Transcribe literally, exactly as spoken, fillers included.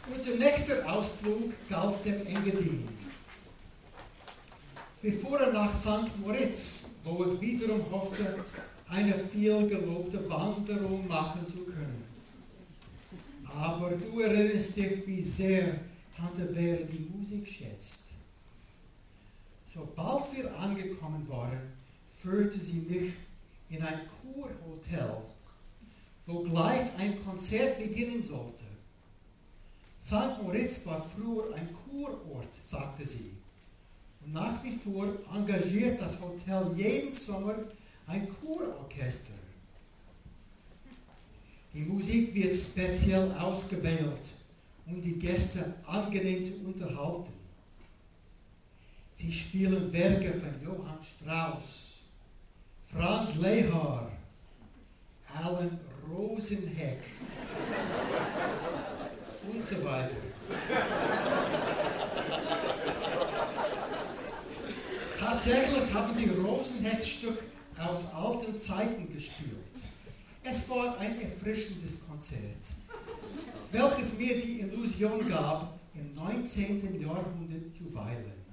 Unser nächster Ausflug galt dem Engadin. Wir fuhren nach Sankt Moritz, wo ich wiederum hoffte, eine vielgelobte Wanderung machen zu können. Aber du erinnerst dich, wie sehr Tante Vera die Musik schätzt. Sobald wir angekommen waren, führte sie mich in ein Kurhotel, wo gleich ein Konzert beginnen sollte. Sankt Moritz war früher ein Kurort, sagte sie. Und nach wie vor engagiert das Hotel jeden Sommer ein Kurorchester. Die Musik wird speziell ausgewählt, um die Gäste angenehm zu unterhalten. Sie spielen Werke von Johann Strauss, Franz Lehár, Alan Rosenheck und so weiter. Tatsächlich haben die Rosenheck-Stück aus alten Zeiten gespielt. Es war ein erfrischendes Konzert, welches mir die Illusion gab, im neunzehnten Jahrhundert zu weilen.